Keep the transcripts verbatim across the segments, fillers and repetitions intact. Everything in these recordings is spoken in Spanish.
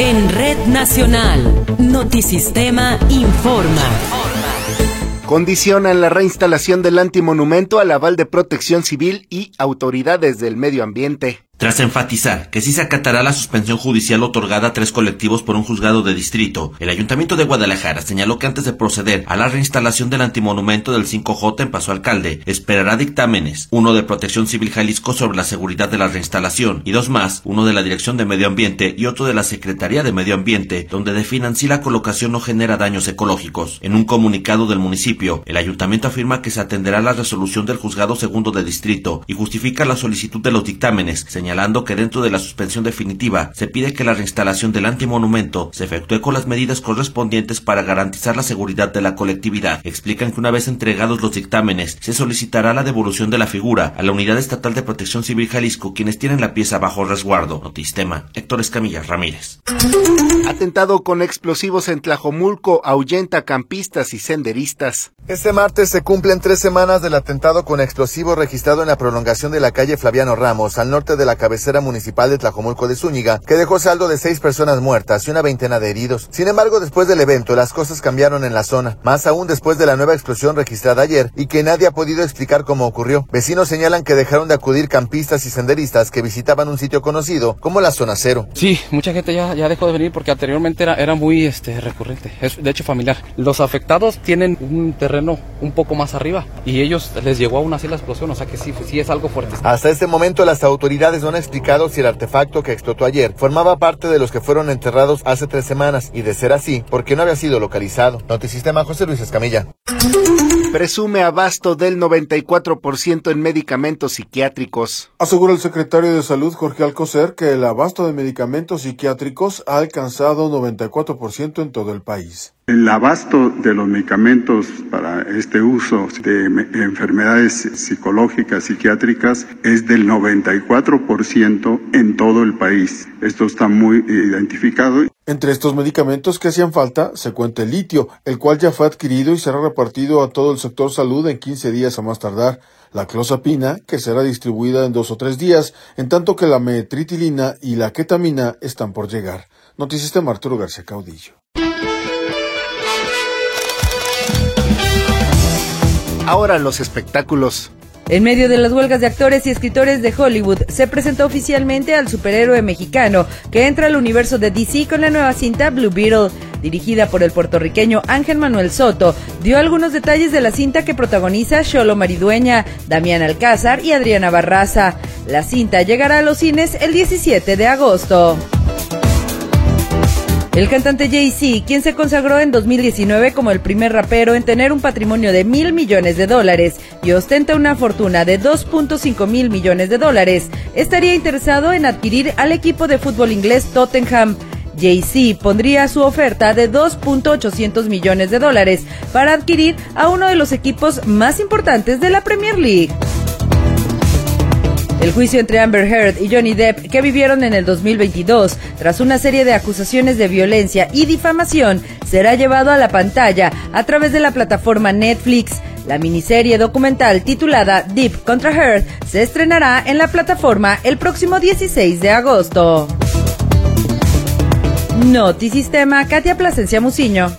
En Red Nacional, Notisistema informa. Condicionan la reinstalación del antimonumento al aval de Protección Civil y autoridades del medio ambiente. Tras enfatizar que sí se acatará la suspensión judicial otorgada a tres colectivos por un juzgado de distrito, el Ayuntamiento de Guadalajara señaló que antes de proceder a la reinstalación del antimonumento del cinco J en Paso Alcalde, esperará dictámenes, uno de Protección Civil Jalisco sobre la seguridad de la reinstalación y dos más, uno de la Dirección de Medio Ambiente y otro de la Secretaría de Medio Ambiente, donde definan si la colocación no genera daños ecológicos. En un comunicado del municipio, el Ayuntamiento afirma que se atenderá la resolución del juzgado segundo de distrito y justifica la solicitud de los dictámenes, señalando señalando que dentro de la suspensión definitiva se pide que la reinstalación del antimonumento se efectúe con las medidas correspondientes para garantizar la seguridad de la colectividad. Explican que una vez entregados los dictámenes, se solicitará la devolución de la figura a la Unidad Estatal de Protección Civil Jalisco, quienes tienen la pieza bajo resguardo. Notisistema, Héctor Escamilla Ramírez. Atentado con explosivos en Tlajomulco ahuyenta campistas y senderistas. Este martes se cumplen tres semanas del atentado con explosivos registrado en la prolongación de la calle Flaviano Ramos, al norte de la cabecera municipal de Tlajomulco de Zúñiga, que dejó saldo de seis personas muertas y una veintena de heridos. Sin embargo, después del evento, las cosas cambiaron en la zona, más aún después de la nueva explosión registrada ayer y que nadie ha podido explicar cómo ocurrió. Vecinos señalan que dejaron de acudir campistas y senderistas que visitaban un sitio conocido como la Zona Cero. Sí, mucha gente ya, ya dejó de venir porque anteriormente era, era muy este, recurrente, es de hecho familiar. Los afectados tienen un terreno un poco más arriba y ellos les llegó aún así la explosión, o sea que sí, sí es algo fuerte. Hasta este momento las autoridades no han explicado si el artefacto que explotó ayer formaba parte de los que fueron enterrados hace tres semanas y, de ser así, ¿por qué no había sido localizado? Notisistema, José Luis Escamilla. Presume abasto del noventa y cuatro por ciento en medicamentos psiquiátricos. Asegura el secretario de Salud, Jorge Alcocer, que el abasto de medicamentos psiquiátricos ha alcanzado noventa y cuatro por ciento en todo el país. El abasto de los medicamentos para este uso de enfermedades psicológicas, psiquiátricas, es del noventa y cuatro por ciento en todo el país. Esto está muy identificado. Entre estos medicamentos que hacían falta se cuenta el litio, el cual ya fue adquirido y será repartido a todo el sector salud en quince días a más tardar. La clozapina, que será distribuida en dos o tres días, en tanto que la metritilina y la ketamina están por llegar. Notisistema, Arturo García Caudillo. Ahora los espectáculos. En medio de las huelgas de actores y escritores de Hollywood, se presentó oficialmente al superhéroe mexicano que entra al universo de D C con la nueva cinta Blue Beetle. Dirigida por el puertorriqueño Ángel Manuel Soto, dio algunos detalles de la cinta que protagoniza Xolo Maridueña, Damián Alcázar y Adriana Barraza. La cinta llegará a los cines el diecisiete de agosto. El cantante Jay-Z, quien se consagró en dos mil diecinueve como el primer rapero en tener un patrimonio de mil millones de dólares y ostenta una fortuna de dos punto cinco mil millones de dólares, estaría interesado en adquirir al equipo de fútbol inglés Tottenham. Jay-Z pondría su oferta de dos punto ochocientos millones de dólares para adquirir a uno de los equipos más importantes de la Premier League. El juicio entre Amber Heard y Johnny Depp, que vivieron en el dos mil veintidós, tras una serie de acusaciones de violencia y difamación, será llevado a la pantalla a través de la plataforma Netflix. La miniserie documental titulada Depp contra Heard se estrenará en la plataforma el próximo dieciséis de agosto. Notisistema, Katia Plasencia Muciño.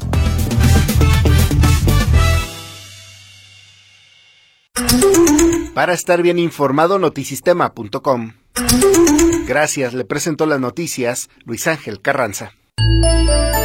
Para estar bien informado, notisistema punto com. Gracias, le presentó las noticias Luis Ángel Carranza.